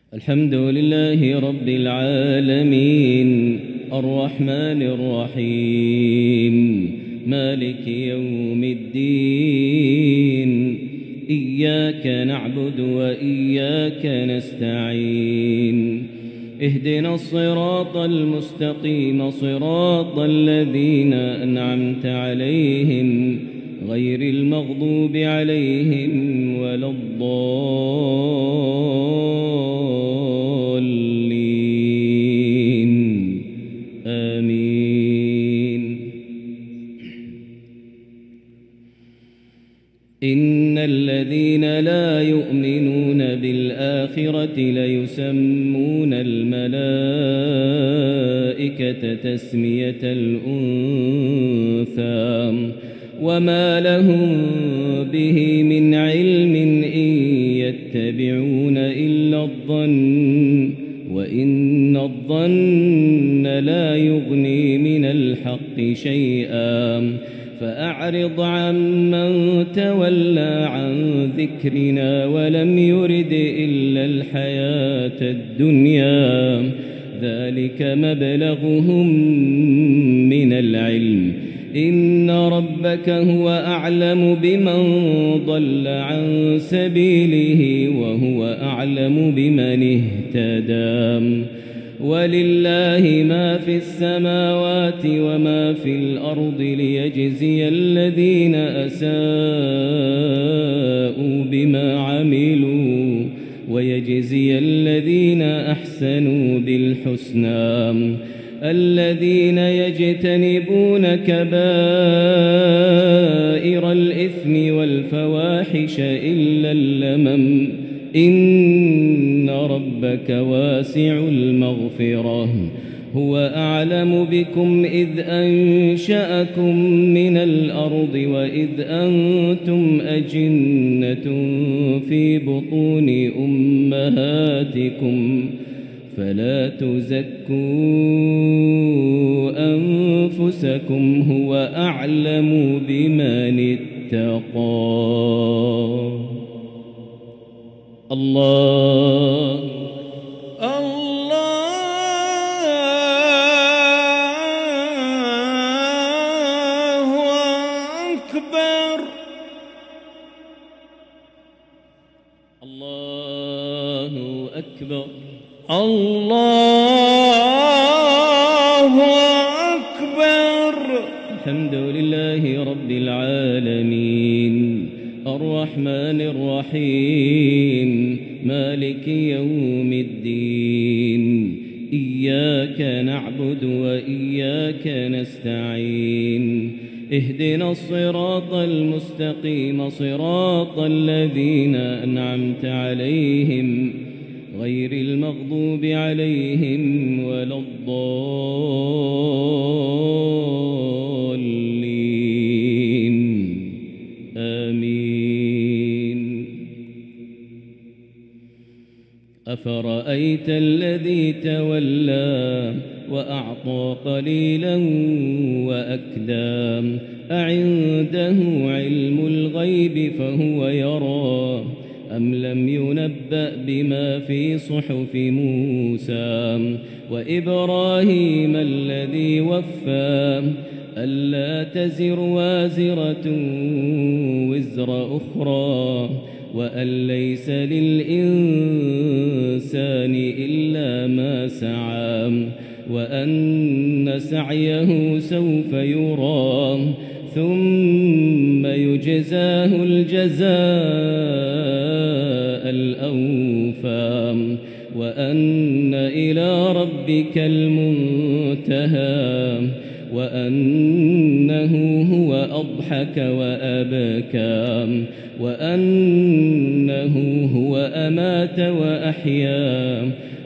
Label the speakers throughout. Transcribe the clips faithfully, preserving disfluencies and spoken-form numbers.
Speaker 1: الحمد لله رب العالمين الرحمن الرحيم مالك يوم الدين إياك نعبد وإياك نستعين اهدنا الصراط المستقيم صراط الذين أنعمت عليهم غير المغضوب عليهم ولا الضالين آمين. إن الذين لا يؤمنون بالآخرة ليسمون الملائكة تسمية الأنثى وما لهم به من علم إن يتبعون إلا الظن وإن الظن لا يغني من الحق شيئا فأعرض عمن تولى عن ذكرنا ولم يرد إلا الحياة الدنيا ذلك مبلغهم من العلم إن ربك هو أعلم بمن ضل عن سبيله وهو أعلم بمن اهتدى ولله ما في السماوات وما في الأرض ليجزي الذين أساءوا بما عملوا ويجزي الذين أحسنوا بالحسنى الذين يجتنبون كبائر الإثم والفواحش إلا اللمم إن ربك واسع المغفرة هو أعلم بكم إذ أنشأكم من الأرض وإذ أنتم أجنة في بطون أمهاتكم فلا تزكوا أنفسكم هو أعلم بمن اتقى. الله
Speaker 2: الله أكبر.
Speaker 1: الله أكبر.
Speaker 2: الله أكبر.
Speaker 1: الحمد لله رب العالمين الرحمن الرحيم مالك يوم الدين إياك نعبد وإياك نستعين اهدنا الصراط المستقيم صراط الذين أنعمت عليهم غير المغضوب عليهم ولا الضالين آمين. أفرأيت الذي تولى وأعطى قليلا وأكدى أعنده علم الغيب فهو يرى أم لم ينبأ بما في صحف موسى وإبراهيم الذي وفى ألا تزر وازرة وزر أخرى وأن ليس للإنسان إلا ما سعى وأن سعيه سوف يرى ثم يجزاه الجزاء الأوفى وأن إلى ربك المنتهى وأنه هو أضحك وأبكى وأنه هو أمات وأحيا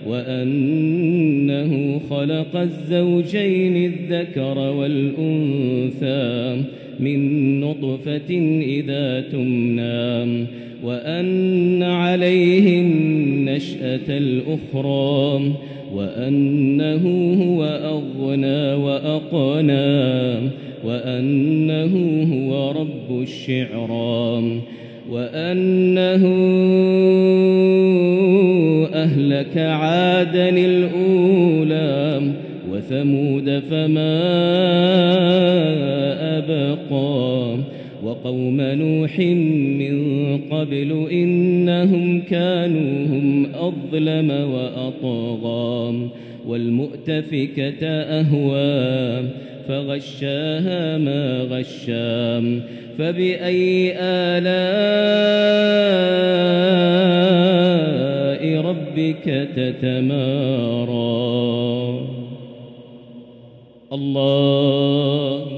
Speaker 1: وأنه خلق الزوجين الذكر والأنثى من نطفة إذا تمنى وأن عليه النشأة الأخرى وأنه هو أغنى وأقنى وأنه هو رب الشعرى وأنه أهلك أهلك عادا الأولى وثمود فما أبقى وقوم نوح من قبل إنهم كانوا هم أظلم وأطغى والمؤتفكة أهوى فغشاها ما غشا فبأي آلاء ربك تتمارى الله